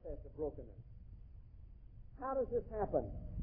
process of brokenness. How does this happen?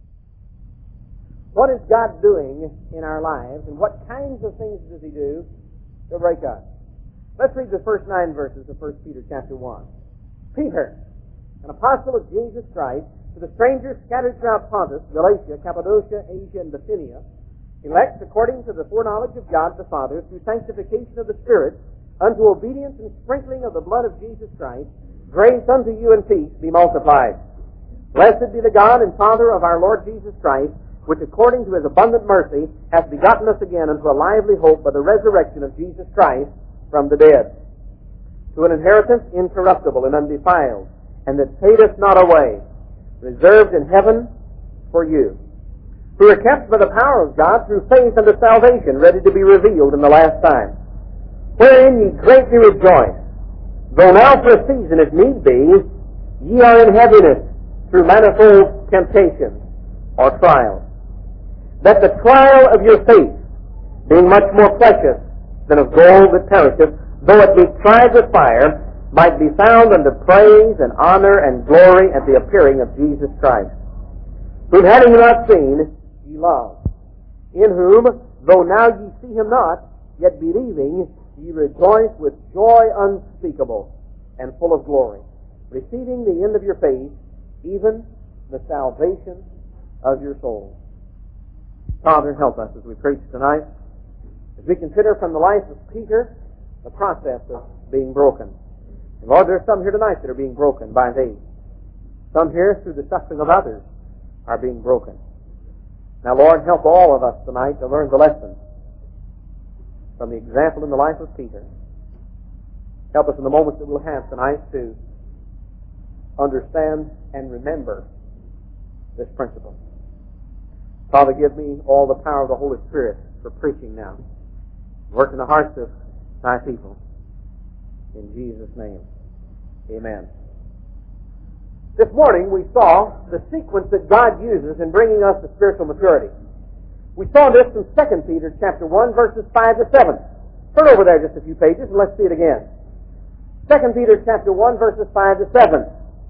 What is God doing in our lives, and what kinds of things does He do to break us? Let's read the first 9 verses of 1 Peter chapter 1. Peter, an apostle of Jesus Christ, to the strangers scattered throughout Pontus, Galatia, Cappadocia, Asia, and Bithynia, elect according to the foreknowledge of God the Father, through sanctification of the Spirit, unto obedience and sprinkling of the blood of Jesus Christ, grace unto you and peace be multiplied. Blessed be the God and Father of our Lord Jesus Christ, which according to His abundant mercy hath begotten us again unto a lively hope by the resurrection of Jesus Christ from the dead, to an inheritance incorruptible and undefiled, and that fadeth not away, reserved in heaven for you, who are kept by the power of God through faith unto salvation, ready to be revealed in the last time, wherein ye greatly rejoice, though now for a season, if need be, ye are in heaviness through manifold temptations or trials, that the trial of your faith, being much more precious than of gold that perisheth, though it be tried with fire, might be found unto praise and honor and glory at the appearing of Jesus Christ, whom having not seen, ye love, in whom, though now ye see Him not, yet believing, ye rejoice with joy unspeakable and full of glory, receiving the end of your faith, even the salvation of your souls. Father, help us as we preach tonight, as we consider from the life of Peter the process of being broken. And Lord, there are some here tonight that are being broken by Thee. Some here, through the suffering of others, are being broken. Now, Lord, help all of us tonight to learn the lesson from the example in the life of Peter. Help us in the moments that we'll have tonight to understand and remember this principle. Father, give me all the power of the Holy Spirit for preaching now. Work in the hearts of Thy people. In Jesus' name, amen. This morning we saw the sequence that God uses in bringing us to spiritual maturity. We saw this in 2 Peter chapter 1, verses 5 to 7. Turn over there just a few pages and let's see it again. 2 Peter chapter 1, verses 5 to 7.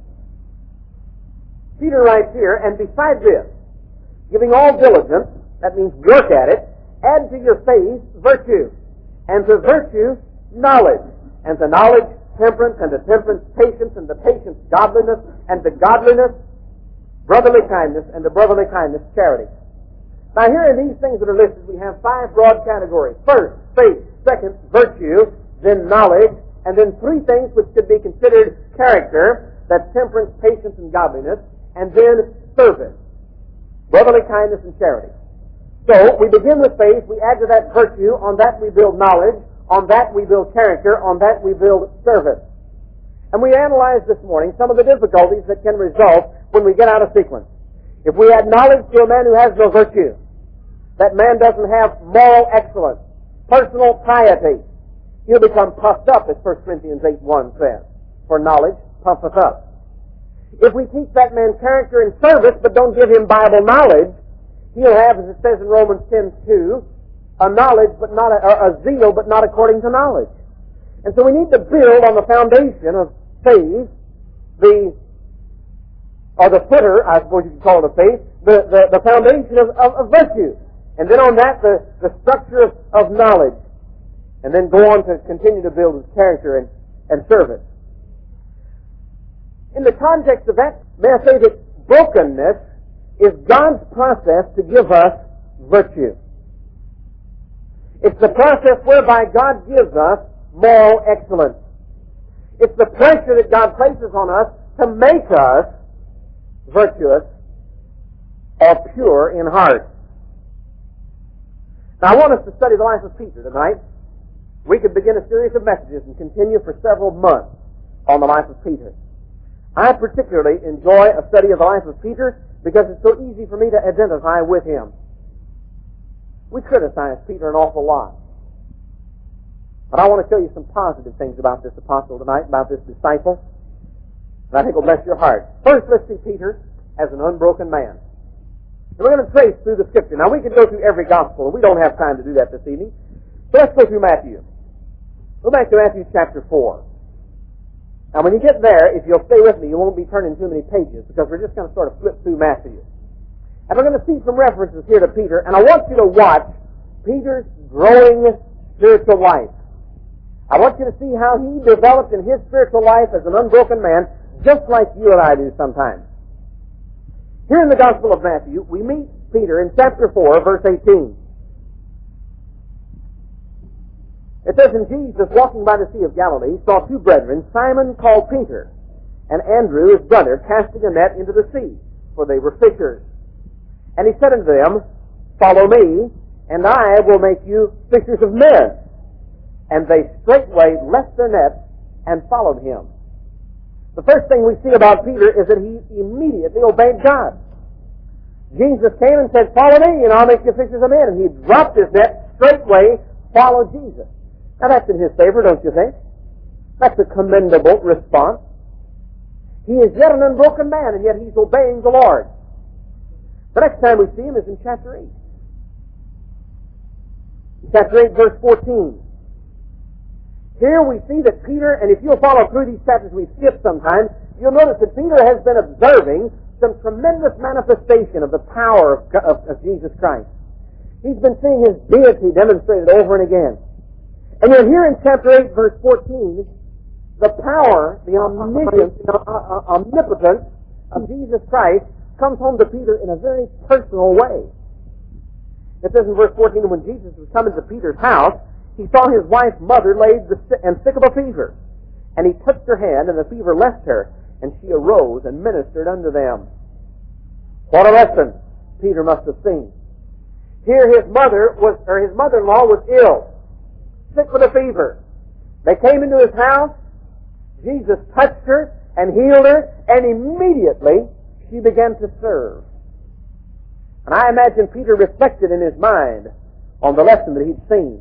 Peter writes here, and besides this, giving all diligence, that means work at it, add to your faith virtue, and to virtue knowledge, and to knowledge temperance, and to temperance patience, and to patience godliness, and to godliness brotherly kindness, and to brotherly kindness charity. Now here in these things that are listed, we have 5 broad categories. First, faith. Second, virtue. Then knowledge. And then 3 things which could be considered character. That's temperance, patience, and godliness. And then service. Brotherly kindness and charity. So, we begin with faith. We add to that virtue. On that we build knowledge. On that we build character. On that we build service. And we analyzed this morning some of the difficulties that can result when we get out of sequence. If we add knowledge to a man who has no virtue, that man doesn't have moral excellence, personal piety, he'll become puffed up, as 1 Corinthians 8:1 says. For knowledge puffeth up. If we teach that man character and service, but don't give him Bible knowledge, he'll have, as it says in Romans 10:2, a knowledge, but not a zeal, but not according to knowledge. And so we need to build on the foundation of faith, the footer, I suppose you could call it a faith, the foundation of virtue. And then on that, the structure of knowledge. And then go on to continue to build his character and service. In the context of that, may I say that brokenness is God's process to give us virtue. It's the process whereby God gives us moral excellence. It's the pressure that God places on us to make us virtuous or pure in heart. Now I want us to study the life of Peter tonight. We could begin a series of messages and continue for several months on the life of Peter. I particularly enjoy a study of the life of Peter because it's so easy for me to identify with him. We criticize Peter an awful lot. But I want to show you some positive things about this apostle tonight, about this disciple, and I think will bless your heart. First, let's see Peter as an unbroken man. And we're going to trace through the Scripture. Now, we could go through every gospel, and we don't have time to do that this evening. So let's go through Matthew. Go back to Matthew chapter 4. Now, when you get there, if you'll stay with me, you won't be turning too many pages because we're just going to sort of flip through Matthew. And we're going to see some references here to Peter, and I want you to watch Peter's growing spiritual life. I want you to see how he developed in his spiritual life as an unbroken man, just like you and I do sometimes. Here in the Gospel of Matthew, we meet Peter in chapter 4, verse 18. It says, "And Jesus, walking by the Sea of Galilee, saw two brethren, Simon called Peter, and Andrew his brother, casting a net into the sea, for they were fishers. And he said unto them, Follow me, and I will make you fishers of men. And they straightway left their nets and followed him." The first thing we see about Peter is that he immediately obeyed God. Jesus came and said, "Follow me, and I'll make you fishers of men." And he dropped his net, straightway followed Jesus. Now that's in his favor, don't you think? That's a commendable response. He is yet an unbroken man, and yet he's obeying the Lord. The next time we see him is in chapter 8. Chapter 8, verse 14. Here we see that Peter, and if you'll follow through these chapters we've skipped sometimes, you'll notice that Peter has been observing some tremendous manifestation of the power of Jesus Christ. He's been seeing his deity demonstrated over and again. And you'll hear in chapter 8, verse 14, the power, the omniscience, omnipotence of Jesus Christ comes home to Peter in a very personal way. It says in verse 14, "And when Jesus was coming to Peter's house, he saw his wife's mother laid and sick of a fever. And he touched her hand, and the fever left her, and she arose and ministered unto them." What a lesson Peter must have seen. Here his mother-in-law was ill, sick with a fever. They came into his house, Jesus touched her and healed her, and immediately she began to serve. And I imagine Peter reflected in his mind on the lesson that he'd seen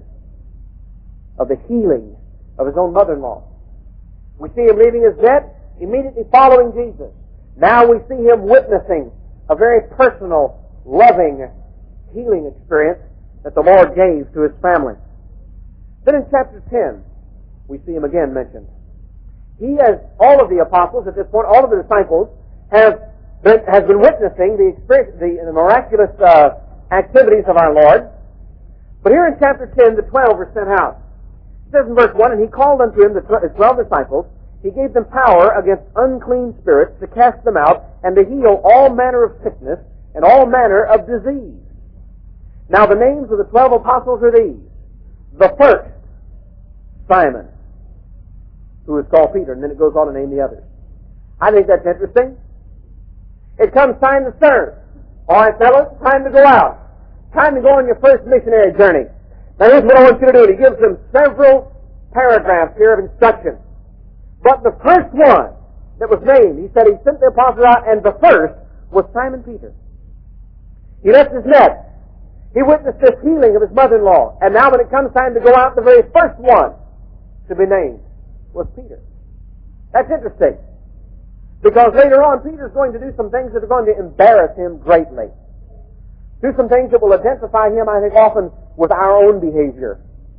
of the healing of his own mother-in-law. We see him leaving his net, immediately following Jesus. Now we see him witnessing a very personal, loving, healing experience that the Lord gave to his family. Then in chapter 10, we see him again mentioned. He, as all of the apostles at this point, all of the disciples, has been witnessing the experience, the miraculous activities of our Lord. But here in chapter 10, the 12 were sent out. It says in verse 1, "And he called unto him the 12 disciples. He gave them power against unclean spirits to cast them out and to heal all manner of sickness and all manner of disease." Now the names of the 12 apostles are these. The first, Simon, who is called Peter, and then it goes on to name the others. I think that's interesting. It comes time to serve. All right, fellas, time to go out. Time to go on your first missionary journey. Now here's what I want you to do. He gives them several paragraphs here of instruction. But the first one that was named, he said he sent the apostles out, and the first was Simon Peter. He left his net. He witnessed this healing of his mother-in-law. And now when it comes time to go out, the very first one to be named was Peter. That's interesting. Because later on, Peter's going to do some things that are going to embarrass him greatly. Do some things that will identify him, I think, often with our own behavior.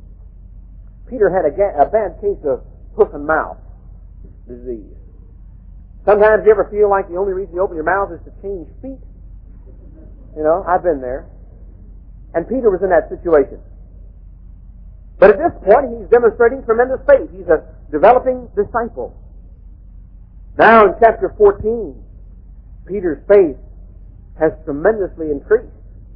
Peter had a bad case of hoof and mouth disease. Sometimes you ever feel like the only reason you open your mouth is to change feet? You know, I've been there. And Peter was in that situation. But at this point, he's demonstrating tremendous faith. He's a developing disciple. Now in chapter 14, Peter's faith has tremendously increased.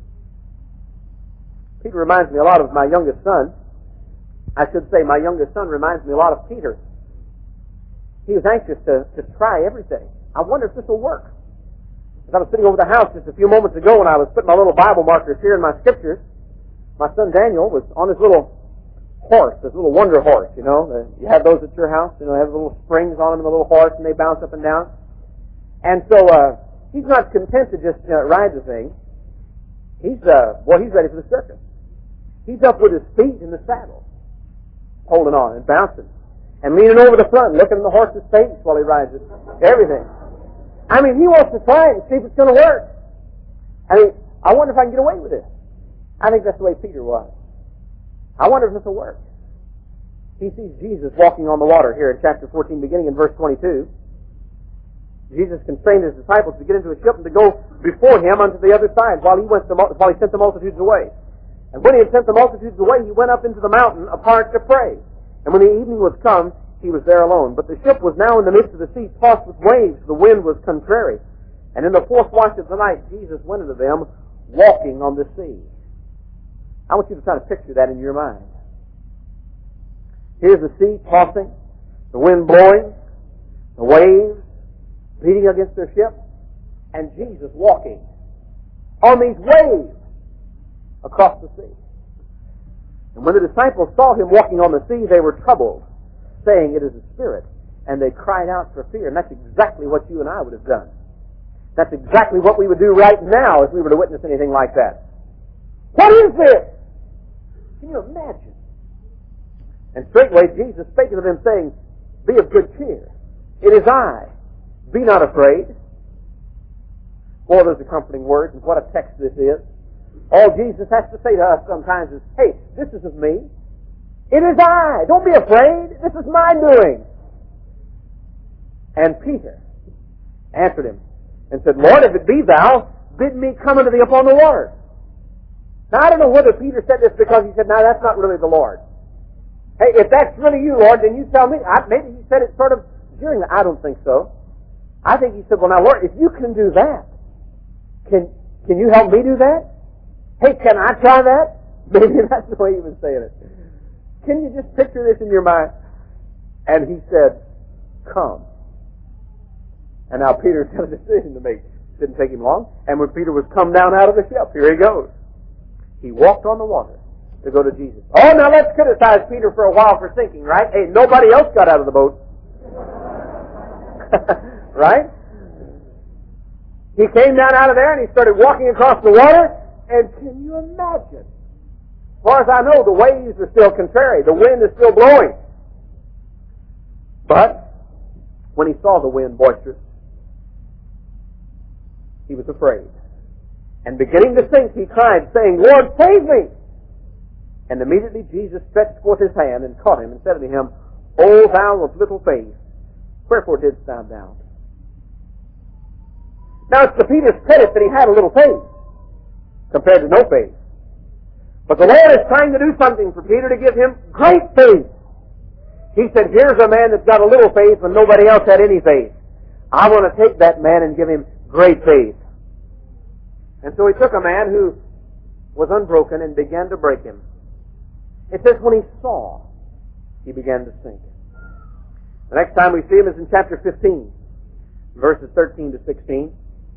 Peter reminds me a lot of my youngest son. I should say my youngest son reminds me a lot of Peter. He was anxious to try everything. I wonder if this will work. As I was sitting over the house just a few moments ago when I was putting my little Bible markers here in my scriptures, my son Daniel was on his little horse, this little wonder horse, you know. You have those at your house, you know, they have little springs on them and the little horse and they bounce up and down. And so, he's not content to just ride the thing. He's ready for the circus. He's up with his feet in the saddle, holding on and bouncing, and leaning over the front, looking in the horse's face while he rides it. Everything. I mean, he wants to try it and see if it's going to work. I mean, I wonder if I can get away with this. I think that's the way Peter was. I wonder if this will work. he sees Jesus walking on the water here in chapter 14, beginning in verse 22. Jesus constrained his disciples to get into a ship and to go before him unto the other side while he sent the multitudes away. And when he had sent the multitudes away, he went up into the mountain apart to pray. And when the evening was come, he was there alone. But the ship was now in the midst of the sea, tossed with waves. The wind was contrary. And in the fourth watch of the night, Jesus went unto them, walking on the sea. I want you to try to picture that in your mind. Here's the sea tossing, the wind blowing, the waves beating against their ship, and Jesus walking on these waves across the sea. And when the disciples saw him walking on the sea, they were troubled, saying, "It is a spirit." And they cried out for fear. And that's exactly what you and I would have done. That's exactly what we would do right now if we were to witness anything like that. What is this? Can you imagine? And straightway Jesus spake unto them, saying, "Be of good cheer. It is I. Be not afraid." Boy, those are comforting words, and what a text this is. All Jesus has to say to us sometimes is, "Hey, this is of me. It is I. Don't be afraid. This is my doing." And Peter answered him and said, "Lord, if it be thou, bid me come unto thee upon the water." Now, I don't know whether Peter said this because he said, "No, that's not really the Lord. Hey, if that's really you, Lord, then you tell me." Maybe he said it sort of during the... I don't think so. I think he said, "Well, now, Lord, if you can do that, can you help me do that? Hey, can I try that?" Maybe that's the way he was saying it. Can you just picture this in your mind? And he said, "Come." And now Peter's got a decision to make. It didn't take him long. And when Peter was come down out of the ship, here he goes. He walked on the water to go to Jesus. Oh, now let's criticize Peter for a while for sinking, right? Hey, nobody else got out of the boat. Right? He came down out of there and he started walking across the water. And can you imagine? As far as I know, the waves are still contrary. The wind is still blowing. But when he saw the wind boisterous, he was afraid. And beginning to sink, he cried, saying, "Lord, save me!" And immediately Jesus stretched forth his hand and caught him and said unto him, "O thou of little faith, wherefore didst thou doubt?" Now it's to Peter's credit that he had a little faith compared to no faith. But the Lord is trying to do something for Peter to give him great faith. He said, "Here's a man that's got a little faith when nobody else had any faith. I want to take that man and give him great faith." And so he took a man who was unbroken and began to break him. It says when he saw, he began to sink. The next time we see him is in chapter 15, verses 13 to 16.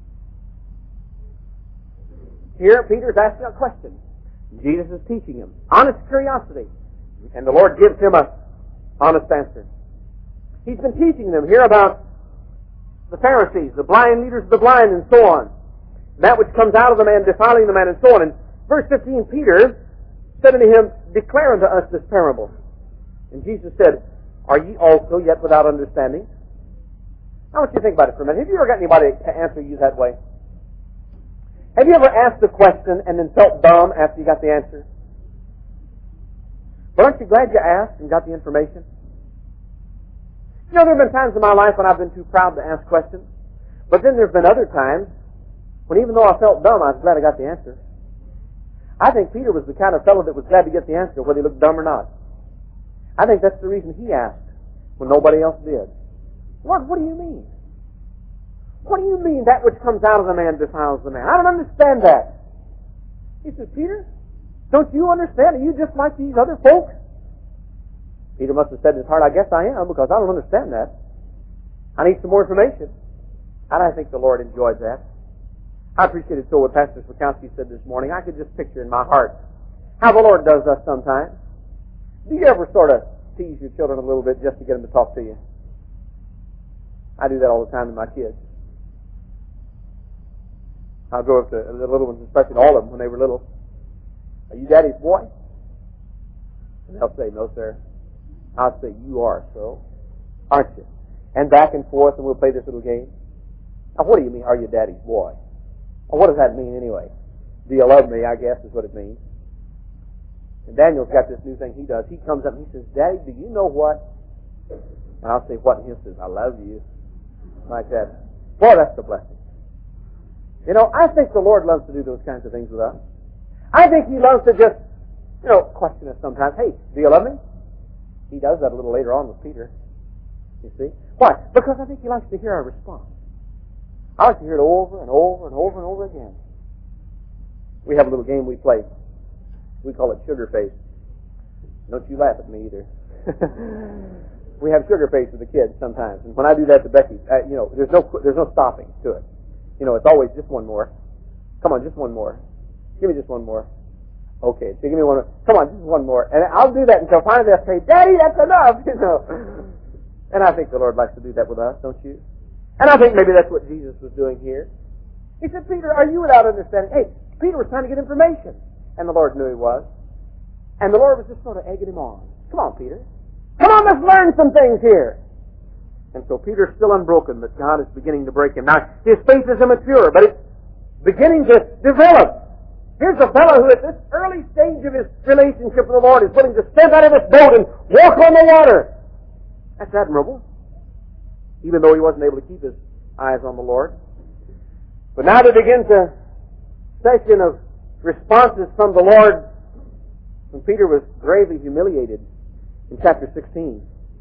Here, Peter's asking a question. Jesus is teaching him. Honest curiosity. And the Lord gives him an honest answer. He's been teaching them here about the Pharisees, the blind leaders of the blind, and so on. That which comes out of the man, defiling the man, and so on. In verse 15, Peter said unto him, "Declare unto us this parable." And Jesus said, "Are ye also yet without understanding?" I want you to think about it for a minute. Have you ever got anybody to answer you that way? Have you ever asked a question and then felt dumb after you got the answer? But aren't you glad you asked and got the information? You know, there have been times in my life when I've been too proud to ask questions. But then there have been other times when even though I felt dumb, I was glad I got the answer. I think Peter was the kind of fellow that was glad to get the answer, whether he looked dumb or not. I think that's the reason he asked when nobody else did. Lord, what do you mean? What do you mean that which comes out of the man defiles the man? I don't understand that. He says, "Peter, don't you understand? Are you just like these other folks?" Peter must have said in his heart, "I guess I am, because I don't understand that. I need some more information." And I think the Lord enjoyed that. I appreciated so what Pastor Swakowski said this morning. I could just picture in my heart how the Lord does us sometimes. Do you ever sort of tease your children a little bit just to get them to talk to you? I do that all the time with my kids. I'll go up to the little ones, especially all of them when they were little. "Are you Daddy's boy?" And they'll say, "No, sir." I'll say, "You are so, aren't you?" And back and forth, and we'll play this little game. Now, what do you mean, "Are you Daddy's boy?" Well, what does that mean anyway? Do you love me, I guess, is what it means. And Daniel's got this new thing he does. He comes up and he says, Daddy, do you know what? And I'll say, what? And he says, I love you. Like that. Boy, that's the blessing. You know, I think the Lord loves to do those kinds of things with us. I think He loves to just, question us sometimes. Hey, do you love me? He does that a little later on with Peter. You see? Why? Because I think He likes to hear our response. I like to hear it over and over and over and over again. We have a little game we play. We call it Sugar Face. Don't you laugh at me either. We have Sugar Face with the kids sometimes. And when I do that to Becky, there's no stopping to it. It's always just one more. Come on, just one more. Give me just one more. Okay, so give me one more. Come on, just one more. And I'll do that until finally they'll say, Daddy, that's enough, And I think the Lord likes to do that with us, don't you? And I think maybe that's what Jesus was doing here. He said, Peter, are you without understanding? Hey, Peter was trying to get information. And the Lord knew he was. And the Lord was just sort of egging him on. Come on, Peter. Come on, let's learn some things here. And so Peter's still unbroken, but God is beginning to break him. Now, his faith is immature, but it's beginning to develop. Here's a fellow who at this early stage of his relationship with the Lord is willing to step out of this boat and walk on the water. That's admirable. Even though he wasn't able to keep his eyes on the Lord. But now there begins a session of responses from the Lord when Peter was gravely humiliated in chapter 16.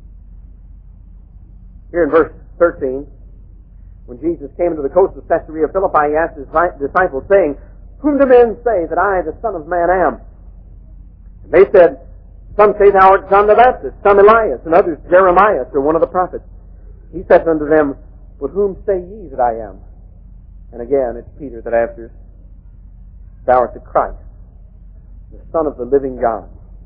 Here in verse 13, when Jesus came into the coast of Caesarea Philippi, he asked his disciples, saying, Whom do men say that I, the Son of Man, am? And they said, Some say thou art John the Baptist, some Elias, and others Jeremiah, or one of the prophets. He said unto them, But whom say ye that I am? And again, it's Peter that answers, Thou art the Christ, the Son of the living God.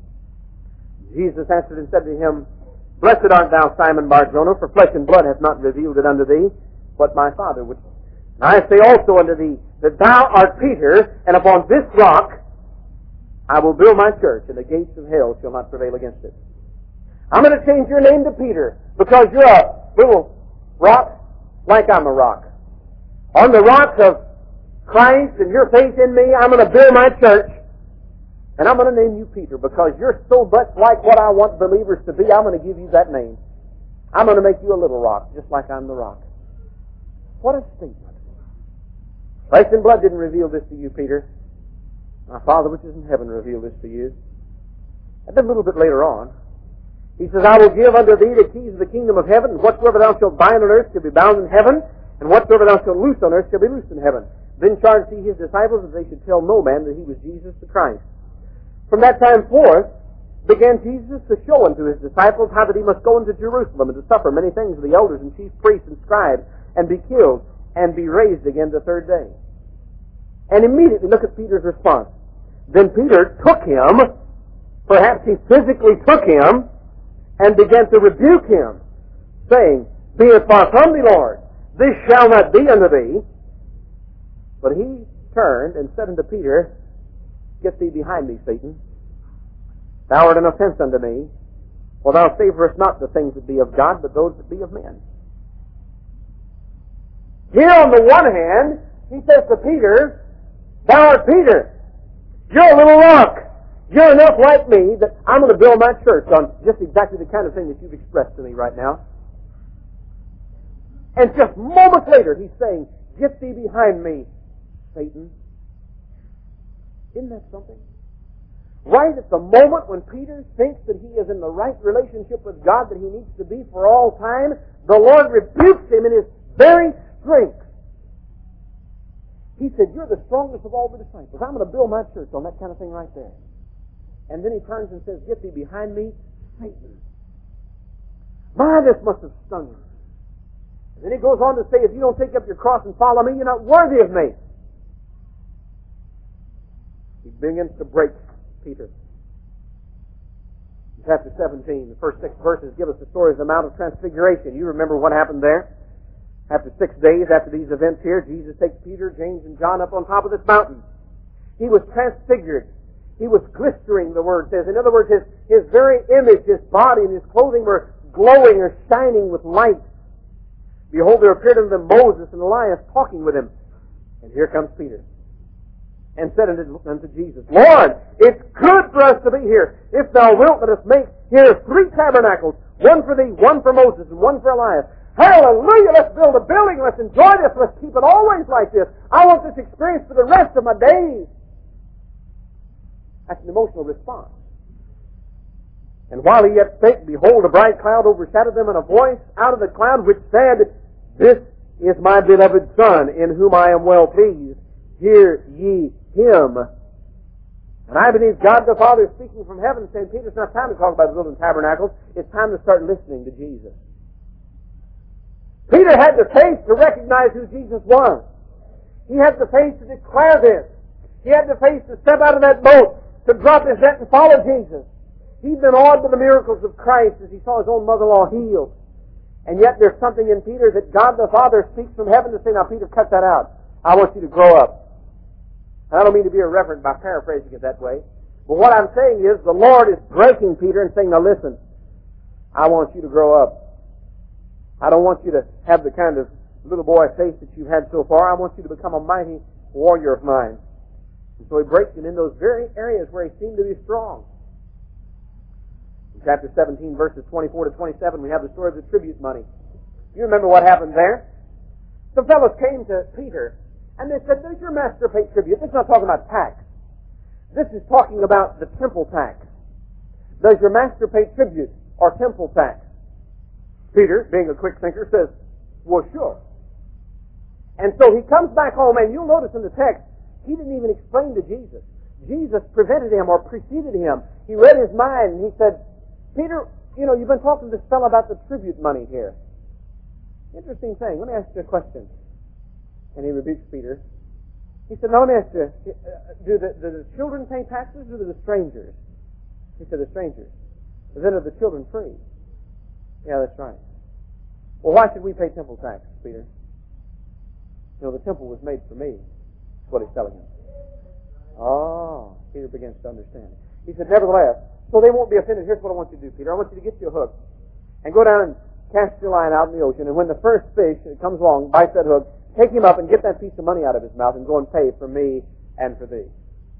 Jesus answered and said to him, Blessed art thou, Simon Bar-Jonah, for flesh and blood hath not revealed it unto thee, but my Father which. And I say also unto thee, that thou art Peter, and upon this rock I will build my church, and the gates of hell shall not prevail against it. I'm going to change your name to Peter, because you're a little rock, like I'm a rock. On the rock of Christ and your faith in me, I'm going to build my church. And I'm going to name you Peter, because you're so much like what I want believers to be, I'm going to give you that name. I'm going to make you a little rock, just like I'm the rock. What a statement. Flesh and blood didn't reveal this to you, Peter. My Father which is in heaven revealed this to you. And then a little bit later on, he says, I will give unto thee the keys of the kingdom of heaven, and whatsoever thou shalt bind on earth shall be bound in heaven, and whatsoever thou shalt loose on earth shall be loosed in heaven. Then charged he his disciples that they should tell no man that he was Jesus the Christ. From that time forth began Jesus to show unto his disciples how that he must go into Jerusalem and to suffer many things of the elders and chief priests and scribes, and be killed, and be raised again the third day. And immediately, look at Peter's response. Then Peter took him, perhaps he physically took him, and began to rebuke him, saying, Be it far from thee, Lord, this shall not be unto thee. But he turned and said unto Peter, Get thee behind me, Satan. Thou art an offense unto me, for thou savorest not the things that be of God, but those that be of men. Here on the one hand, he says to Peter, Thou art Peter. You're a little rock. You're enough like me that I'm going to build my church on just exactly the kind of thing that you've expressed to me right now. And just moments later, he's saying, Get thee behind me, Satan. Isn't that something? Right at the moment when Peter thinks that he is in the right relationship with God that he needs to be for all time, the Lord rebukes him in his very strength. He said, You're the strongest of all the disciples. I'm going to build my church on that kind of thing right there. And then he turns and says, Get thee behind me, Satan. My, this must have stung him. And then he goes on to say, If you don't take up your cross and follow me, you're not worthy of me. He begins to break Peter. In chapter 17, the first 6 verses give us the story of the Mount of Transfiguration. You remember what happened there? After 6 days after these events here, Jesus takes Peter, James, and John up on top of this mountain. He was transfigured. He was glistering, the word says. In other words, his very image, his body, and his clothing were glowing or shining with light. Behold, there appeared unto them Moses and Elias talking with him. And here comes Peter. and said unto Jesus, Lord, it's good for us to be here. If thou wilt, let us make here 3 tabernacles, one for thee, one for Moses, and one for Elias. Hallelujah! Let's build a building. Let's enjoy this. Let's keep it always like this. I want this experience for the rest of my days. That's an emotional response. And while he yet spake, behold, a bright cloud overshadowed them, and a voice out of the cloud which said, This is my beloved Son, in whom I am well pleased. Hear ye him. And I believe God the Father is speaking from heaven, saying, Peter, it's not time to talk about building tabernacles. It's time to start listening to Jesus. Peter had the faith to recognize who Jesus was. He had the faith to declare this. He had the faith to step out of that boat, to drop his net and follow Jesus. He'd been awed by the miracles of Christ as he saw his own mother-in-law healed. And yet there's something in Peter that God the Father speaks from heaven to say, now Peter, cut that out. I want you to grow up. And I don't mean to be irreverent by paraphrasing it that way. But what I'm saying is the Lord is breaking Peter and saying, now listen, I want you to grow up. I don't want you to have the kind of little boy faith that you've had so far. I want you to become a mighty warrior of mine. And so he breaks him in those very areas where he seemed to be strong. In chapter 17, verses 24 to 27, we have the story of the tribute money. You remember what happened there? The fellows came to Peter, and they said, does your master pay tribute? This is not talking about tax. This is talking about the temple tax. Does your master pay tribute or temple tax? Peter, being a quick thinker, says, well, sure. And so he comes back home, and you'll notice in the text, he didn't even explain to Jesus. Jesus prevented him or preceded him. He read his mind, and he said, Peter, you know, you've been talking to this fellow about the tribute money here. Interesting thing. Let me ask you a question. And he rebukes Peter. He said, now let me ask you, do the children pay taxes or do the strangers? He said, the strangers. But then are the children free? Yeah, that's right. Well, why should we pay temple tax, Peter? You know, the temple was made for me. That's what he's telling him. Oh, Peter begins to understand. He said, nevertheless, so they won't be offended. Here's what I want you to do, Peter. I want you to get you a hook and go down and cast your line out in the ocean. And when the first fish comes along, bites that hook, take him up and get that piece of money out of his mouth and go and pay for me and for thee.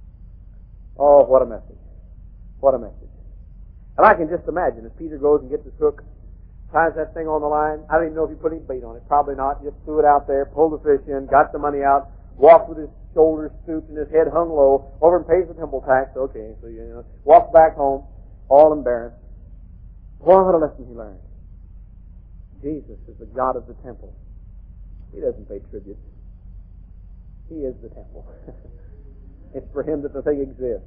Oh, what a message. What a message. And I can just imagine as Peter goes and gets his hook, ties that thing on the line. I don't even know if he put any bait on it. Probably not. Just threw it out there, pulled the fish in, got the money out, walked with his shoulders stooped and his head hung low, over and pays the temple tax. Okay, so you know, walks back home, all embarrassed. Boy, what a lesson he learned. Jesus is the God of the temple. He doesn't pay tribute. He is the temple. It's for him that the thing exists.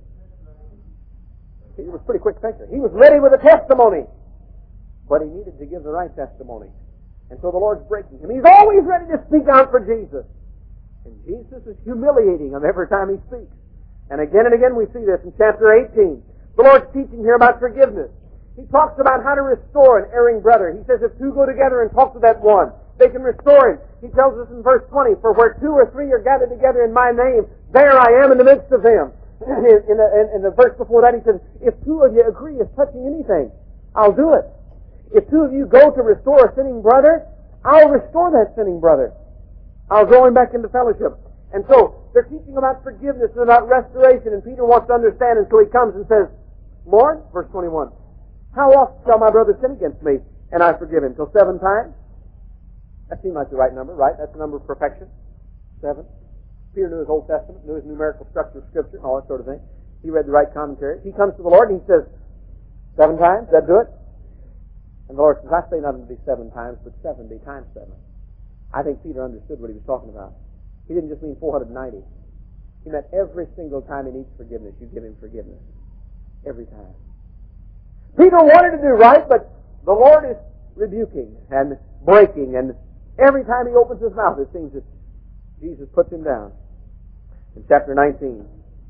He was a pretty quick thinker. He was ready with a testimony, but he needed to give the right testimony. And so the Lord's breaking him. He's always ready to speak out for Jesus. And Jesus is humiliating him every time he speaks. And again we see this in chapter 18. The Lord's teaching here about forgiveness. He talks about how to restore an erring brother. He says if two go together and talk to that one, they can restore him. He tells us in verse 20, for where 2 or 3 are gathered together in my name, there I am in the midst of them. In the verse before that he says, if 2 of you agree as touching anything, I'll do it. If 2 of you go to restore a sinning brother, I'll restore that sinning brother. I'll draw him back into fellowship. And so, they're teaching about forgiveness and about restoration, and Peter wants to understand, and so he comes and says, Lord, verse 21, how often shall my brother sin against me, and I forgive him? Till 7 times? That seems like the right number, right? That's the number of perfection. 7. Peter knew his Old Testament, knew his numerical structure of Scripture, and all that sort of thing. He read the right commentary. He comes to the Lord, and he says, 7 times? Does that do it? And the Lord says, I say not unto thee 7 times, but 70 times 7. I think Peter understood what he was talking about. He didn't just mean 490. He meant every single time he needs forgiveness, you give him forgiveness. Every time. Peter wanted to do right, but the Lord is rebuking and breaking, and every time he opens his mouth, it seems that Jesus puts him down. In chapter 19,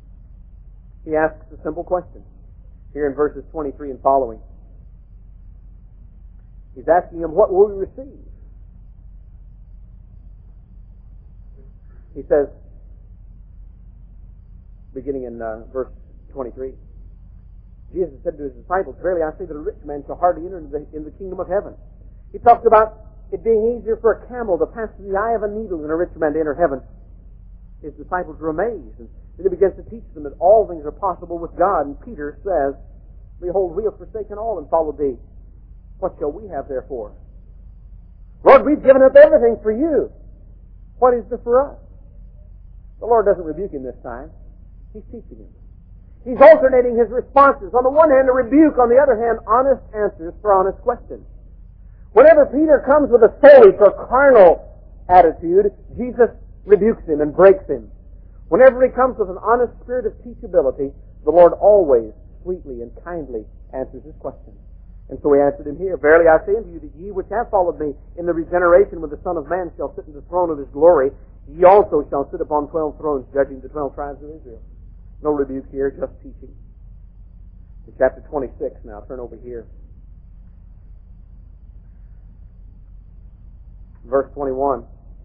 he asks a simple question. Here in verses 23 and following. He's asking him, what will we receive? He says, beginning in verse 23, Jesus said to his disciples, verily I say that a rich man shall hardly enter in the kingdom of heaven. He talks about it being easier for a camel to pass through the eye of a needle than a rich man to enter heaven. his disciples were amazed. And then he begins to teach them that all things are possible with God. And Peter says, Behold, we have forsaken all and followed thee. What shall we have therefore? Lord, we've given up everything for you. What is there for us? The Lord doesn't rebuke him this time. He's teaching him. He's alternating his responses. On the one hand, a rebuke. On the other hand, honest answers for honest questions. Whenever Peter comes with a soulish or carnal attitude, Jesus rebukes him and breaks him. Whenever he comes with an honest spirit of teachability, the Lord always sweetly and kindly answers his question. And so he answered him here, Verily I say unto you that ye which have followed me in the regeneration when the Son of Man shall sit in the throne of his glory, ye also shall sit upon 12 thrones, judging the 12 tribes of Israel. No rebuke here, just teaching. In chapter 26 now, turn over here. Verse 21.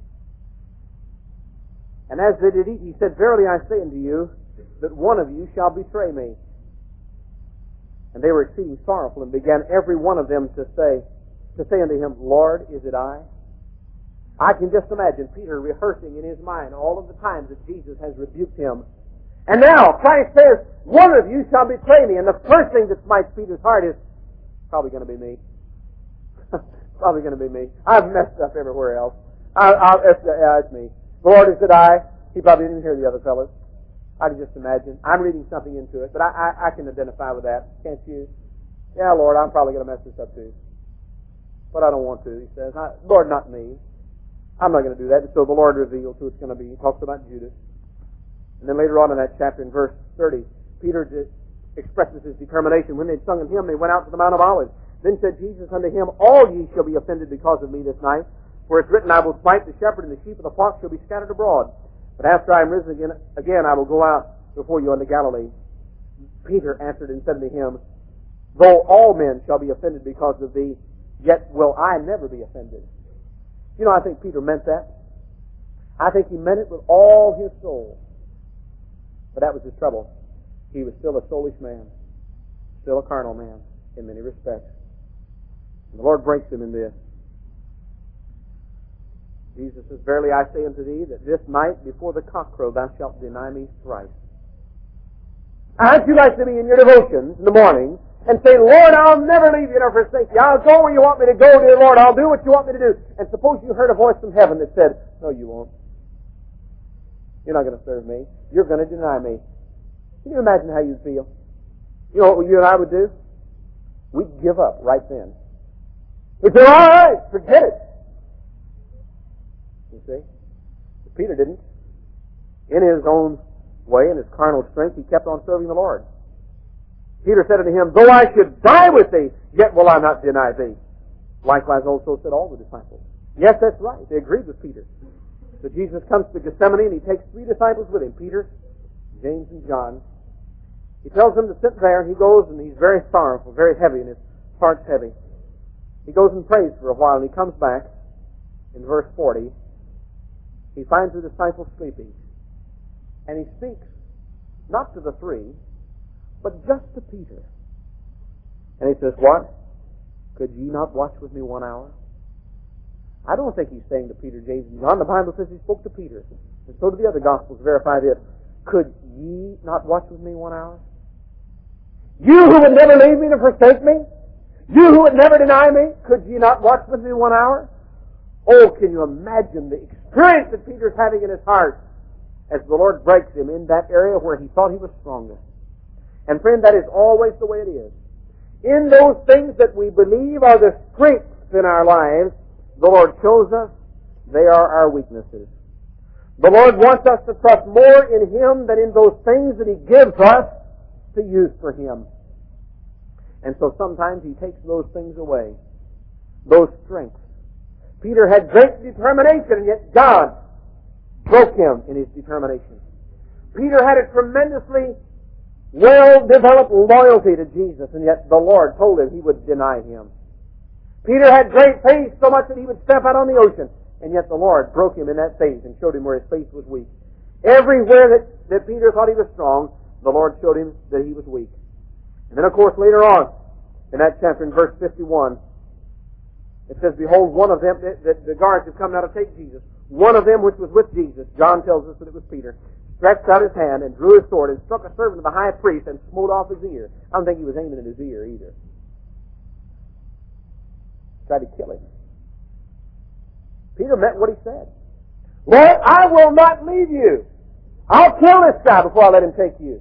And as they did eat, he said, Verily I say unto you, that one of you shall betray me. And they were exceeding sorrowful, and began every one of them to say unto him, Lord, is it I? I can just imagine Peter rehearsing in his mind all of the times that Jesus has rebuked him. And now Christ says, one of you shall betray me. And the first thing that smites Peter's heart is, probably going to be me. Probably going to be me. I've messed up everywhere else. It's me. Lord, is it I? He probably didn't hear the other fellows. I can just imagine. I'm reading something into it, but I can identify with that. Can't you? Yeah, Lord, I'm probably going to mess this up too. But I don't want to, he says. Lord, not me. I'm not going to do that. And so the Lord reveals who it's going to be. He talks about Judas. And then later on in that chapter, in verse 30, Peter expresses his determination. When they'd sung a hymn, they went out to the Mount of Olives. Then said Jesus unto him, All ye shall be offended because of me this night. For it's written, I will smite the shepherd, and the sheep of the flock shall be scattered abroad. But after I am risen again, I will go out before you unto Galilee. Peter answered and said unto him, Though all men shall be offended because of thee, yet will I never be offended. You know, I think Peter meant that. I think he meant it with all his soul. But that was his trouble. He was still a soulish man, still a carnal man in many respects. And the Lord breaks him in this. Jesus says, Verily I say unto thee, that this night before the cock crow thou shalt deny me thrice. How'd you like to be in your devotions in the morning and say, Lord, I'll never leave you nor forsake you. I'll go where you want me to go, dear Lord. I'll do what you want me to do. And suppose you heard a voice from heaven that said, No, you won't. You're not going to serve me. You're going to deny me. Can you imagine how you'd feel? You know what you and I would do? We'd give up right then. We'd say, all right, forget it. You see? But Peter didn't. In his own way, in his carnal strength, he kept on serving the Lord. Peter said unto him, Though I should die with thee, yet will I not deny thee. Likewise also said all the disciples. Yes, that's right. They agreed with Peter. So Jesus comes to Gethsemane and he takes 3 disciples with him, Peter, James, and John. He tells them to sit there. He goes and he's very sorrowful, very heavy, and his heart's heavy. He goes and prays for a while and he comes back in verse 40. He finds the disciples sleeping. And he speaks, not to the 3, but just to Peter. And he says, What? Could ye not watch with me 1 hour? I don't think he's saying to Peter, James, and John. The Bible says he spoke to Peter. And so do the other Gospels verify this. Could ye not watch with me 1 hour? You who would never leave me to forsake me? You who would never deny me? Could ye not watch with me 1 hour? Oh, can you imagine the experience that Peter's having in his heart as the Lord breaks him in that area where he thought he was strongest? And friend, that is always the way it is. In those things that we believe are the strengths in our lives, the Lord shows us they are our weaknesses. The Lord wants us to trust more in Him than in those things that He gives us to use for Him. And so sometimes He takes those things away, those strengths. Peter had great determination, and yet God broke him in his determination. Peter had a tremendously well-developed loyalty to Jesus, and yet the Lord told him He would deny him. Peter had great faith so much that he would step out on the ocean, and yet the Lord broke him in that faith and showed him where his faith was weak. Everywhere that Peter thought he was strong, the Lord showed him that he was weak. And then, of course, later on, in that chapter, in verse 51, it says, Behold, one of them, the guards have come now to take Jesus. One of them, which was with Jesus, John tells us that it was Peter, stretched out his hand and drew his sword and struck a servant of the high priest and smote off his ear. I don't think he was aiming at his ear either. Tried to kill him. Peter meant what he said. Lord, I will not leave you. I'll kill this guy before I let him take you.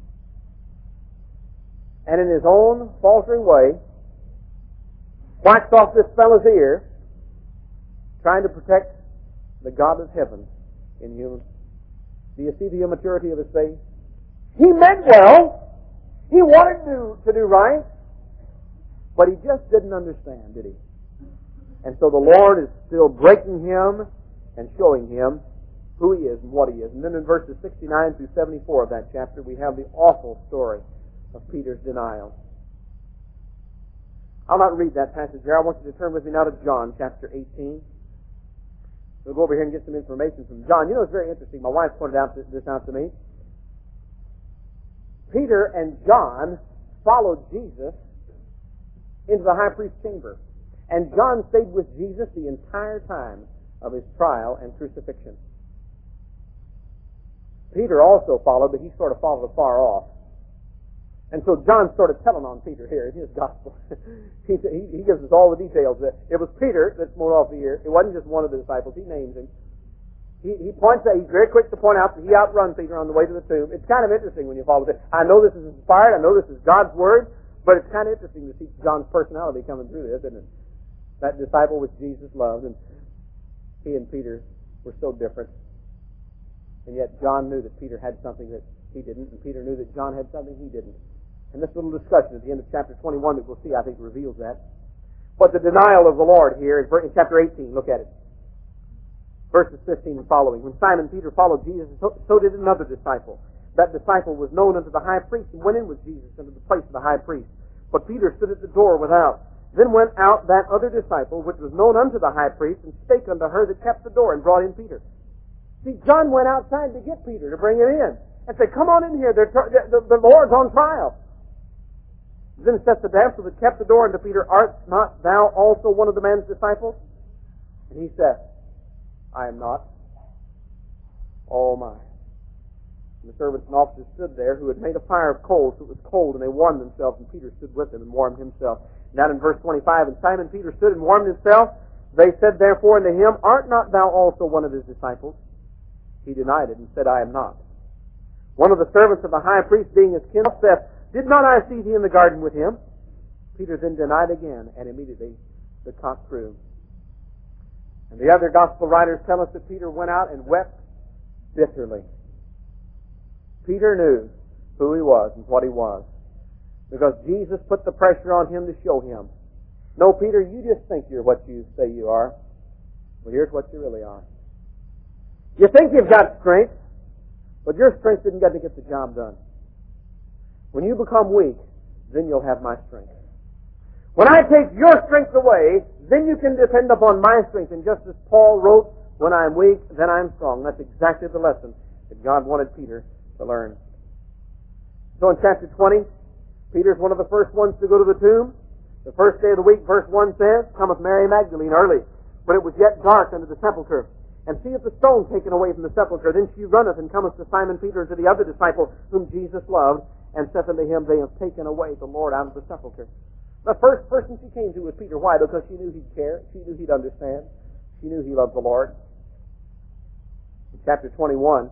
And in his own faltering way, whacked off this fellow's ear, trying to protect the God of heaven in human. Do you see the immaturity of his faith? He meant well. He wanted to do right. But he just didn't understand, did he? And so the Lord is still breaking him and showing him who he is and what he is. And then in verses 69 through 74 of that chapter, we have the awful story of Peter's denial. I'll not read that passage here. I want you to turn with me now to John chapter 18. We'll go over here and get some information from John. You know, it's very interesting. My wife pointed this out to me. Peter and John followed Jesus into the high priest's chamber. And John stayed with Jesus the entire time of his trial and crucifixion. Peter also followed, but he sort of followed afar off. And so John's sort of telling on Peter here in his gospel. he gives us all the details. It was Peter that smote off the ear. It wasn't just one of the disciples. He names him. He points out, he's very quick to point out that he outruns Peter on the way to the tomb. It's kind of interesting when you follow this. I know this is inspired. I know this is God's Word. But it's kind of interesting to see John's personality coming through this, isn't it? That disciple which Jesus loved, and he and Peter were so different. And yet John knew that Peter had something that he didn't, and Peter knew that John had something he didn't. And this little discussion at the end of chapter 21 that we'll see, I think, reveals that. But the denial of the Lord here in chapter 18, look at it. Verses 15 and following. When Simon Peter followed Jesus, so did another disciple. That disciple was known unto the high priest and went in with Jesus into the place of the high priest. But Peter stood at the door without. Then went out that other disciple, which was known unto the high priest, and spake unto her that kept the door, and brought in Peter. See, John went outside to get Peter, to bring him in. And said, come on in here, the Lord's on trial. Then saith the damsel that kept the door unto Peter, art not thou also one of the man's disciples? And he said, I am not. Oh my. And the servants and officers stood there, who had made a fire of coals, so it was cold, and they warmed themselves, and Peter stood with them and warmed himself. Down in verse 25, and Simon Peter stood and warmed himself. They said therefore unto him, art not thou also one of his disciples? He denied it and said, I am not. One of the servants of the high priest, being his kin, said, did not I see thee in the garden with him? Peter then denied again, and immediately the cock crew. And the other gospel writers tell us that Peter went out and wept bitterly. Peter knew who he was and what he was, because Jesus put the pressure on him to show him. No, Peter, you just think you're what you say you are. Well, here's what you really are. You think you've got strength, but your strength didn't get to get the job done. When you become weak, then you'll have my strength. When I take your strength away, then you can depend upon my strength. And just as Paul wrote, when I'm weak, then I'm strong. That's exactly the lesson that God wanted Peter to learn. So in chapter 20, Peter's one of the first ones to go to the tomb. The first day of the week, verse 1 says, cometh Mary Magdalene early, when it was yet dark unto the sepulchre, and seeth the stone taken away from the sepulchre. Then she runneth and cometh to Simon Peter and to the other disciple whom Jesus loved, and saith unto him, they have taken away the Lord out of the sepulchre. The first person she came to was Peter. Why? Because she knew he'd care. She knew he'd understand. She knew he loved the Lord. In chapter 21,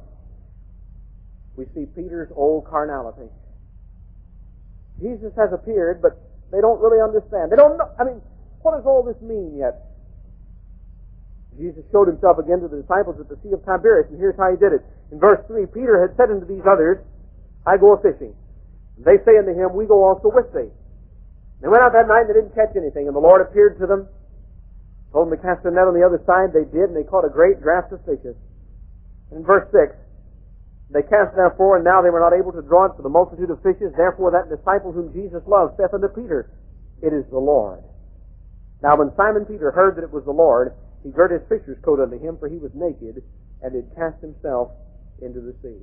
we see Peter's old carnality. Jesus has appeared, but they don't really understand. They don't know. I mean, what does all this mean yet? Jesus showed himself again to the disciples at the Sea of Tiberias, and here's how he did it. In verse 3, Peter had said unto these others, I go a-fishing. And they say unto him, we go also with thee. They went out that night and they didn't catch anything, and the Lord appeared to them, told them to cast their net on the other side. They did, and they caught a great draught of fishes. And in verse 6, they cast therefore, and now they were not able to draw it for the multitude of fishes. Therefore that disciple whom Jesus loved saith unto Peter, it is the Lord. Now when Simon Peter heard that it was the Lord, he girt his fisher's coat unto him, for he was naked, and did cast himself into the sea.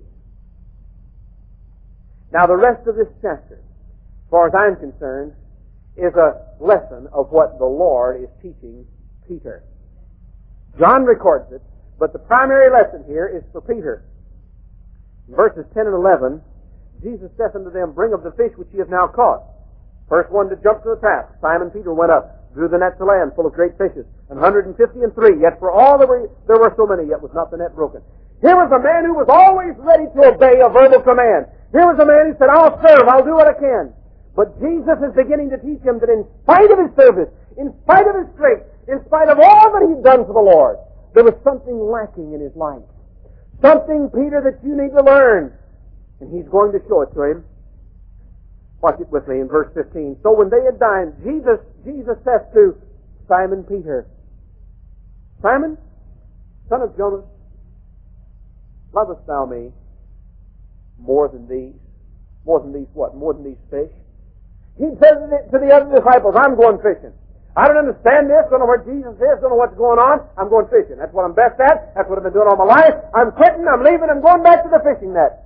Now the rest of this chapter, as far as I'm concerned, is a lesson of what the Lord is teaching Peter. John records it, But the primary lesson here is for Peter. In verses 10 and 11, Jesus saith unto them, Bring of the fish which ye have now caught. First one to jump to the trap. Simon Peter went up, drew the net to land, full of great fishes, 153. Yet for all there were so many, yet was not the net broken. Here was a man who was always ready to obey a verbal command. Here was a man who said, I'll serve, I'll do what I can. But Jesus is beginning to teach him that in spite of his service, in spite of his strength, in spite of all that he'd done for the Lord, there was something lacking in his life. Something, Peter, that you need to learn. And he's going to show it to him. Watch it with me in verse 15. So when they had dined, Jesus says to Simon Peter, Simon, son of Jonas, lovest thou me more than these? More than these what? More than these fish? He says to the other disciples, I'm going fishing. I don't understand this, don't know where Jesus is, don't know what's going on. I'm going fishing. That's what I'm best at. That's what I've been doing all my life. I'm quitting, I'm leaving, I'm going back to the fishing net.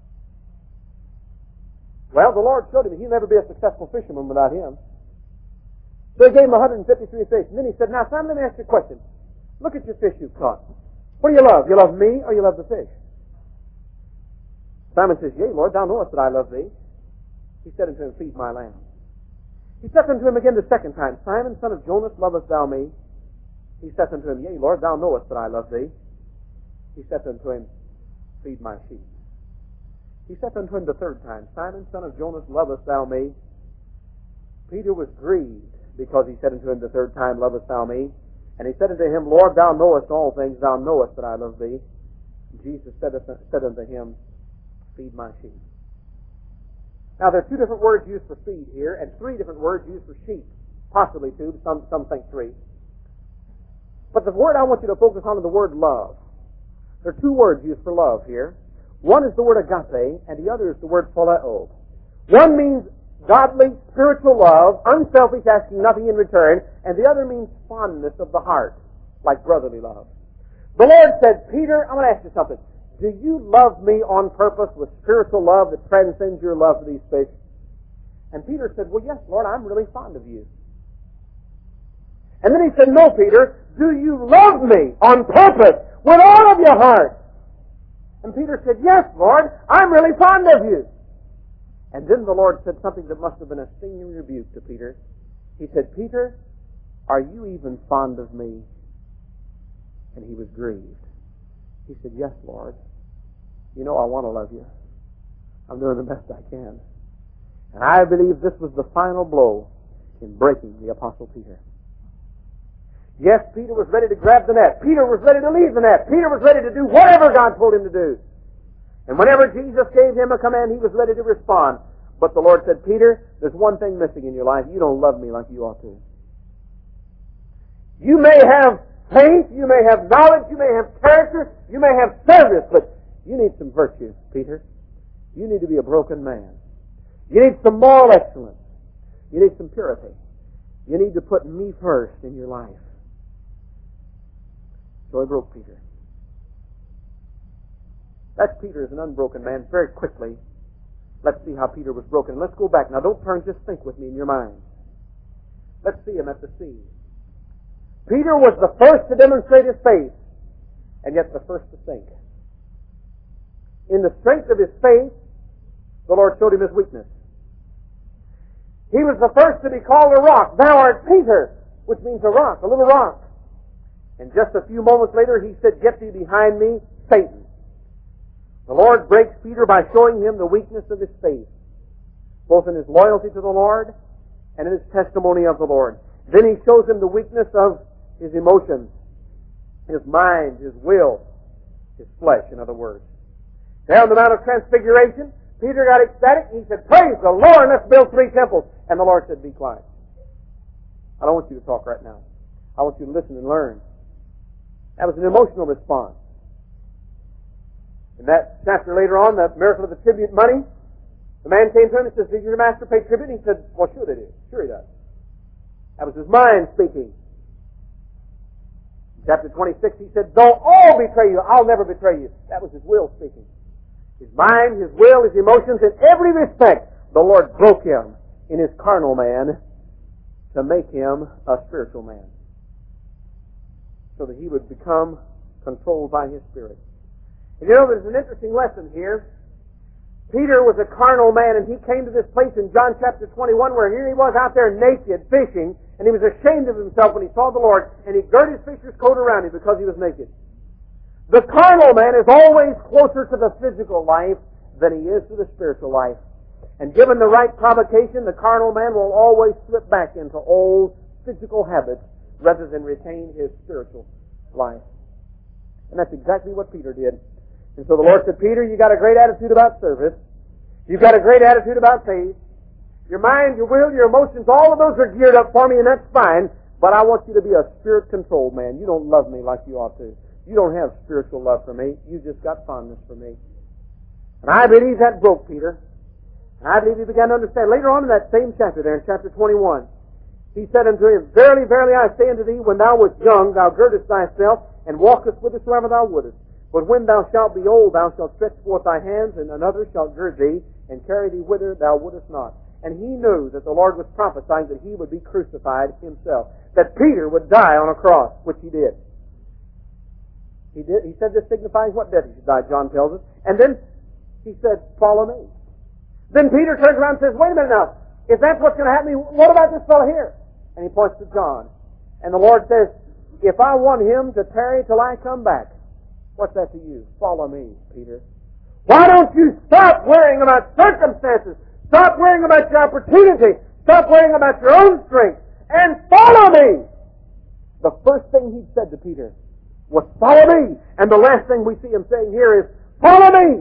Well, the Lord showed him he'll never be a successful fisherman without him. So he gave him 153 fish. And then he said, Now, Simon, let me ask you a question. Look at your fish you've caught. What do you love? You love me or you love the fish? Simon says, Yea, Lord, thou knowest that I love thee. He said unto him, Feed my lambs. He saith unto him again the second time, Simon, son of Jonas, lovest thou me? He saith unto him, Yea, Lord, thou knowest that I love thee. He saith unto him, Feed my sheep. He saith unto him the third time, Simon, son of Jonas, lovest thou me? Peter was grieved, because he said unto him the third time, Lovest thou me? And he said unto him, Lord, thou knowest all things, thou knowest that I love thee. And Jesus said unto him, Feed my sheep. Now, there are two different words used for feed here, and three different words used for sheep. Possibly two, some think three. But the word I want you to focus on is the word love. There are two words used for love here. One is the word agape, and the other is the word phileo. One means godly, spiritual love, unselfish, asking nothing in return, and the other means fondness of the heart, like brotherly love. The Lord said, Peter, I'm going to ask you something. Do you love me on purpose with spiritual love that transcends your love for these fish? And Peter said, Well, yes, Lord, I'm really fond of you. And then he said, No, Peter, do you love me on purpose with all of your heart? And Peter said, Yes, Lord, I'm really fond of you. And then the Lord said something that must have been a stinging rebuke to Peter. He said, Peter, are you even fond of me? And he was grieved. He said, Yes, Lord. You know I want to love you. I'm doing the best I can. And I believe this was the final blow in breaking the Apostle Peter. Yes, Peter was ready to grab the net. Peter was ready to leave the net. Peter was ready to do whatever God told him to do. And whenever Jesus gave him a command, he was ready to respond. But the Lord said, Peter, there's one thing missing in your life. You don't love me like you ought to. You may have faith, you may have knowledge, you may have character, you may have service, but you need some virtue, Peter. You need to be a broken man. You need some moral excellence. You need some purity. You need to put me first in your life. So he broke Peter. That's Peter as an unbroken man. Very quickly, let's see how Peter was broken. Let's go back. Now don't turn, just think with me in your mind. Let's see him at the scene. Peter was the first to demonstrate his faith, and yet the first to sink. In the strength of his faith, the Lord showed him his weakness. He was the first to be called a rock. Thou art Peter, which means a rock, a little rock. And just a few moments later, he said, Get thee behind me, Satan. The Lord breaks Peter by showing him the weakness of his faith, both in his loyalty to the Lord and in his testimony of the Lord. Then he shows him the weakness of his emotions, his mind, his will, his flesh, in other words. There on the Mount of Transfiguration, Peter got ecstatic and he said, Praise the Lord, let's build 3 temples. And the Lord said, Be quiet. I don't want you to talk right now. I want you to listen and learn. That was an emotional response. In that chapter later on, the miracle of the tribute money, the man came to him and says, Did your master pay tribute? And he said, Well, sure they do. Sure he does. That was his mind speaking. In chapter 26, he said, Though all betray you, I'll never betray you. That was his will speaking. His mind, his will, his emotions, in every respect, the Lord broke him in his carnal man to make him a spiritual man, so that he would become controlled by His Spirit. And you know, there's an interesting lesson here. Peter was a carnal man, and he came to this place in John chapter 21 where here he was out there naked, fishing, and he was ashamed of himself when he saw the Lord, and he girded his fisher's coat around him because he was naked. The carnal man is always closer to the physical life than he is to the spiritual life. And given the right provocation, the carnal man will always slip back into old physical habits rather than retain his spiritual life. And that's exactly what Peter did. And so the Lord said, Peter, you got a great attitude about service. You've got a great attitude about faith. Your mind, your will, your emotions, all of those are geared up for me, and that's fine. But I want you to be a spirit-controlled man. You don't love me like you ought to. You don't have spiritual love for me. You just got fondness for me. And I believe that broke Peter. And I believe he began to understand. Later on in that same chapter there, in chapter 21, he said unto him, Verily, verily, I say unto thee, when thou wast young, thou girdest thyself, and walkest whithersoever thou wouldest. But when thou shalt be old, thou shalt stretch forth thy hands, and another shall gird thee, and carry thee whither thou wouldest not. And he knew that the Lord was prophesying that he would be crucified himself, that Peter would die on a cross, which he did. He said this signifies what death he should die, John tells us. And then he said, Follow me. Then Peter turns around and says, Wait a minute now, if that's what's going to happen to me, what about this fellow here? And he points to John. And the Lord says, If I want him to tarry till I come back, what's that to you? Follow me, Peter. Why don't you stop worrying about circumstances? Stop worrying about your opportunity. Stop worrying about your own strength. And follow me! The first thing he said to Peter was, Follow me! And the last thing we see him saying here is, Follow me!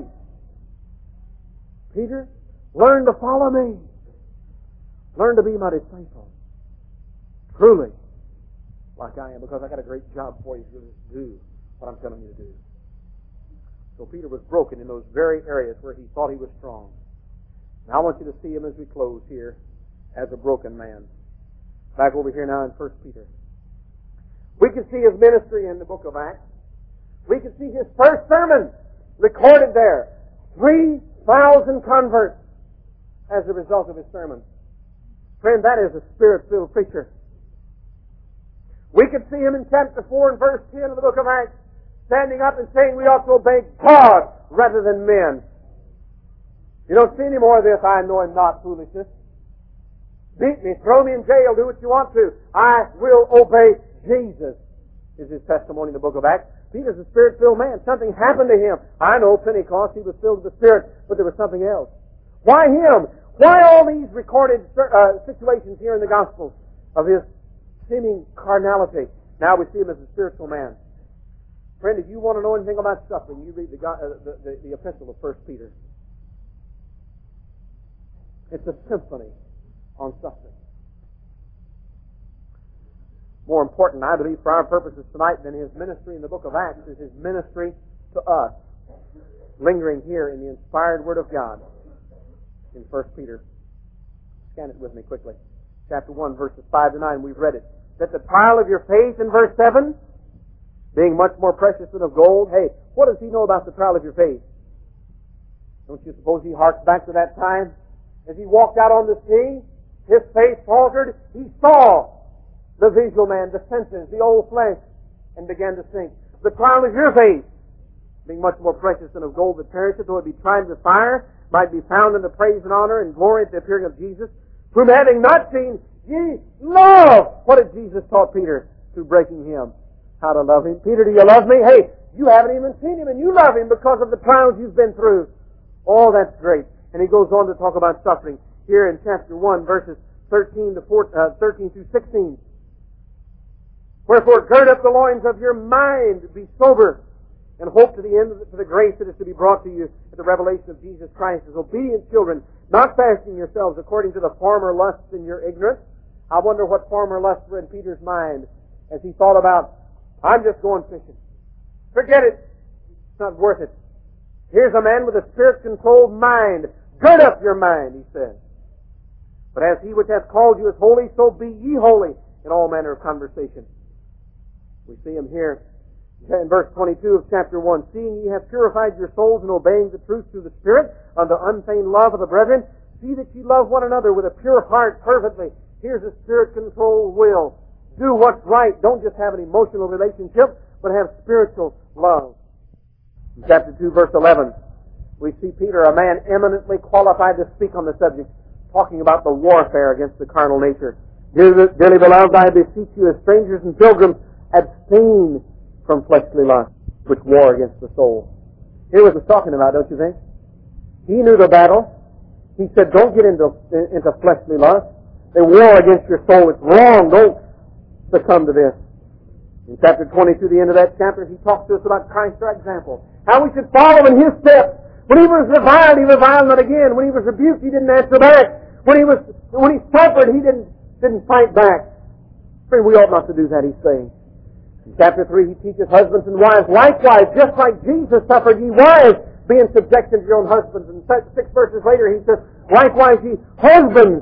Peter, learn to follow me. Learn to be my disciple. Truly, like I am, because I got a great job for you to do what I'm telling you to do. So Peter was broken in those very areas where he thought he was strong. Now I want you to see him as we close here as a broken man. Back over here now in 1 Peter. We can see his ministry in the book of Acts. We can see his first sermon recorded there. 3,000 converts as a result of his sermon. Friend, that is a Spirit-filled preacher. We can see him in chapter 4 and verse 10 of the book of Acts, standing up and saying we ought to obey God rather than men. You don't see any more of this, I know him not, foolishness. Beat me, throw me in jail, do what you want to. I will obey Jesus, is his testimony in the book of Acts. Peter's a Spirit-filled man. Something happened to him. I know Pentecost, he was filled with the Spirit, but there was something else. Why him? Why all these recorded situations here in the Gospels of his seeming carnality? Now we see him as a spiritual man. Friend, if you want to know anything about suffering, you read the epistle of 1 Peter. It's a symphony on suffering. More important, I believe, for our purposes tonight than his ministry in the book of Acts is his ministry to us, lingering here in the inspired Word of God in 1 Peter. Scan it with me quickly. Chapter 1, verses 5 to 9, we've read it. That the trial of your faith in verse 7, being much more precious than of gold. Hey, what does he know about the trial of your faith? Don't you suppose he harks back to that time? As he walked out on the sea, his faith faltered. He saw the visual man, the senses, the old flesh, and began to sink. The trial of your faith, being much more precious than of gold that perisheth, though it be tried with fire, might be found in the praise and honor and glory at the appearing of Jesus, whom having not seen, ye love. What did Jesus taught Peter through breaking him? How to love him. Peter, do you love me? Hey, you haven't even seen him, and you love him because of the trials you've been through. Oh, that's great. And he goes on to talk about suffering here in chapter 1, verses 13 through 16. Wherefore, gird up the loins of your mind, be sober, and hope to the end of the grace that is to be brought to you at the revelation of Jesus Christ as obedient children, not fashioning yourselves according to the former lusts in your ignorance. I wonder what former lusts were in Peter's mind as he thought about, I'm just going fishing. Forget it. It's not worth it. Here's a man with a Spirit-controlled mind. Gird up your mind, he said. But as he which hath called you is holy, so be ye holy in all manner of conversation. We see him here in verse 22 of chapter 1. Seeing ye have purified your souls in obeying the truth through the Spirit, unto unfeigned love of the brethren, see that ye love one another with a pure heart fervently. Here's a Spirit-controlled will. Do what's right. Don't just have an emotional relationship, but but have spiritual love. In chapter 2, verse 11, we see Peter, a man eminently qualified to speak on the subject, talking about the warfare against the carnal nature. Dearly beloved, I beseech you, as strangers and pilgrims, abstain from fleshly lusts, which war against the soul. Here what he was talking about, don't you think? He knew the battle. He said, don't get into fleshly lust. They war against your soul. It's wrong. Don't succumb to this. In chapter 22, the end of that chapter, he talks to us about Christ our example. How we should follow in his steps. When he was reviled, he reviled not again. When he was rebuked, he didn't answer back. When he suffered, he didn't fight back. Friend, we ought not to do that, he's saying. In chapter 3, he teaches husbands and wives. Likewise, just like Jesus suffered, ye wives, be in subjection to your own husbands. And 6 verses later, he says, likewise, ye husbands.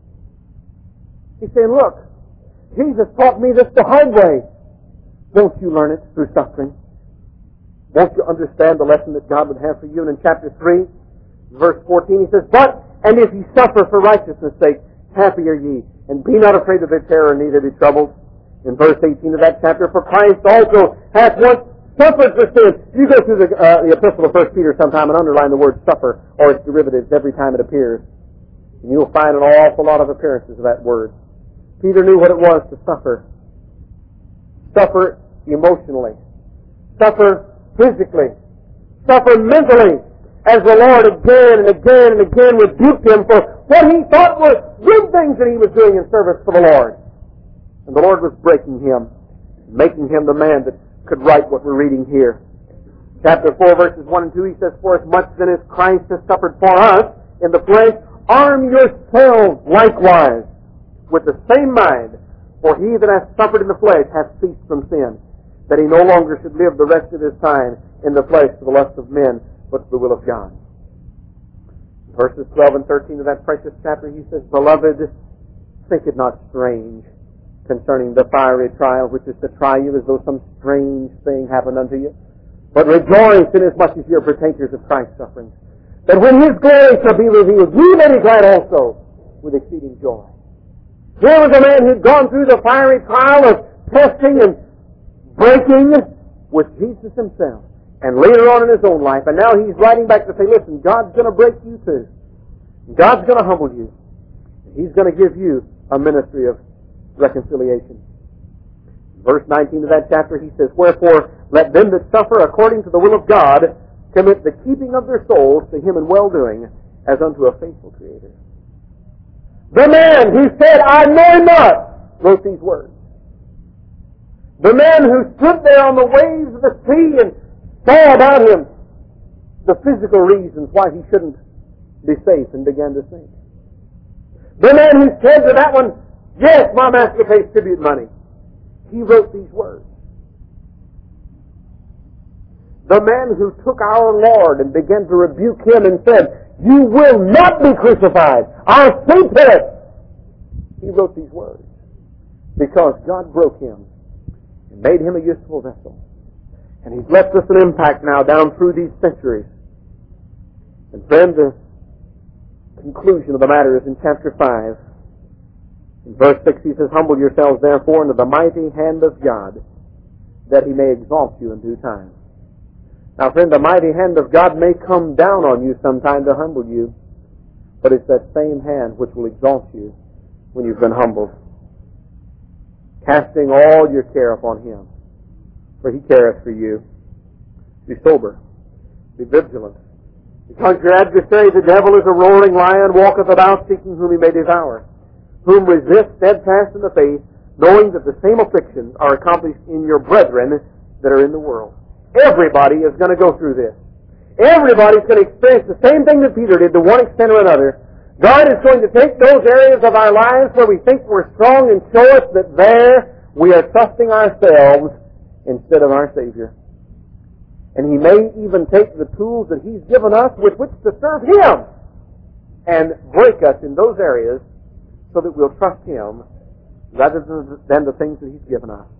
He's saying, look, Jesus taught me this the hard way. Don't you learn it through suffering? Won't you understand the lesson that God would have for you? And in chapter 3, verse 14, he says, but, and if ye suffer for righteousness' sake, happy are ye, and be not afraid of their terror, neither be troubled. In verse 18 of that chapter, for Christ also hath once suffered for sin. You go through the epistle of 1 Peter sometime and underline the word suffer, or its derivatives, every time it appears. And you'll find an awful lot of appearances of that word. Peter knew what it was to suffer. Suffer emotionally. Suffer physically. Suffer mentally. As the Lord again and again and again rebuked him for what he thought were good things that he was doing in service for the Lord. And the Lord was breaking him, making him the man that could write what we're reading here. Chapter 4, verses 1 and 2, he says, for as much then as Christ has suffered for us in the flesh, arm yourselves likewise with the same mind, for he that hath suffered in the flesh hath ceased from sin, that he no longer should live the rest of his time in the flesh to the lust of men, but to the will of God. Verses 12 and 13 of that precious chapter, he says, beloved, think it not strange concerning the fiery trial which is to try you, as though some strange thing happened unto you. But rejoice inasmuch as ye are partakers of Christ's sufferings, that when his glory shall be revealed, ye may be glad also with exceeding joy. Here was a man who'd gone through the fiery trial of testing and breaking with Jesus himself, and later on in his own life, and now he's writing back to say, listen, God's going to break you too. God's going to humble you. He's going to give you a ministry of reconciliation. Verse 19 of that chapter, he says, wherefore, let them that suffer according to the will of God commit the keeping of their souls to him in well-doing, as unto a faithful Creator. The man who said, I know him not, wrote these words. The man who stood there on the waves of the sea and saw about him the physical reasons why he shouldn't be safe and began to sink. The man who said to that one, yes, my master pays tribute money. He wrote these words. The man who took our Lord and began to rebuke him and said, you will not be crucified. I say to it. He wrote these words because God broke him and made him a useful vessel. And he's left us an impact now down through these centuries. And then the conclusion of the matter is in chapter 5. In verse 6 he says, humble yourselves therefore under the mighty hand of God, that he may exalt you in due time. Now friend, the mighty hand of God may come down on you sometime to humble you, but it's that same hand which will exalt you when you've been humbled. Casting all your care upon him, for he careth for you. Be sober. Be vigilant. Because your adversary, the devil, is a roaring lion, walketh about seeking whom he may devour. Whom resist steadfast in the faith, knowing that the same afflictions are accomplished in your brethren that are in the world. Everybody is going to go through this. Everybody's going to experience the same thing that Peter did to one extent or another. God is going to take those areas of our lives where we think we're strong and show us that there we are trusting ourselves instead of our Savior. And he may even take the tools that he's given us with which to serve him and break us in those areas so that we'll trust him rather than the things that he's given us.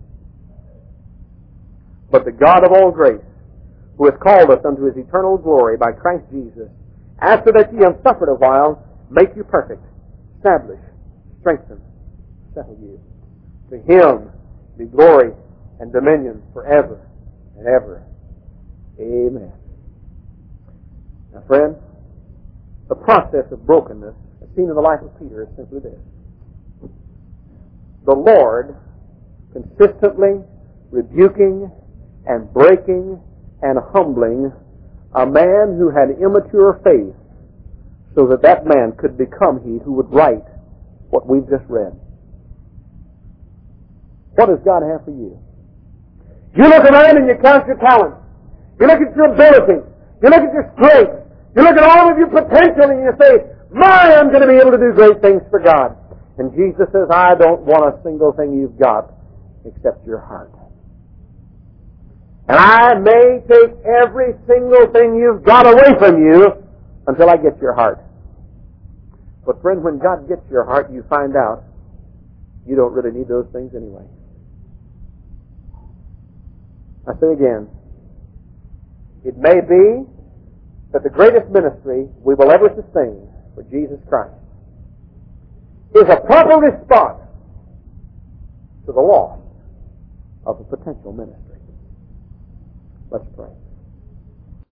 But the God of all grace, who hath called us unto his eternal glory by Christ Jesus, after that ye have suffered a while, make you perfect, establish, strengthen, settle you. To him be glory and dominion forever and ever. Amen. Now, friends, the process of brokenness, as seen in the life of Peter, is simply this. The Lord consistently rebuking and breaking and humbling a man who had immature faith so that that man could become he who would write what we've just read. What does God have for you? You look around and you count your talents. You look at your ability. You look at your strength. You look at all of your potential and you say, I'm going to be able to do great things for God. And Jesus says, I don't want a single thing you've got except your heart. And I may take every single thing you've got away from you until I get your heart. But friend, when God gets your heart, you find out you don't really need those things anyway. I say again, it may be that the greatest ministry we will ever sustain for Jesus Christ is a proper response to the loss of a potential ministry. Let's pray.